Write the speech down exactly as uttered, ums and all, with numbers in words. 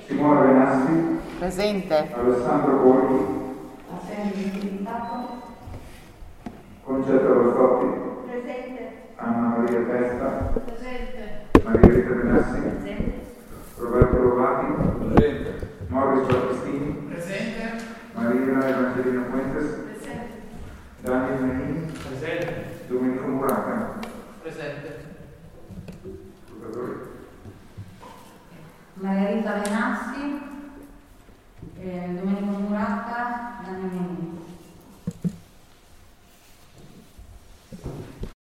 Simona Venassi. Presente. Alessandro Borghi. Concetta Rostotti. Presente. Anna Maria Testa. Presente. Maria Rita Venassi. Presente. Roberto Rovati. Presente. Morris Battistini. Presente. Maria Evangelina Fuentes. Presente. Daniel Menini. Presente. Domenico Muraca. Presente. Margherita Venassi. Eh,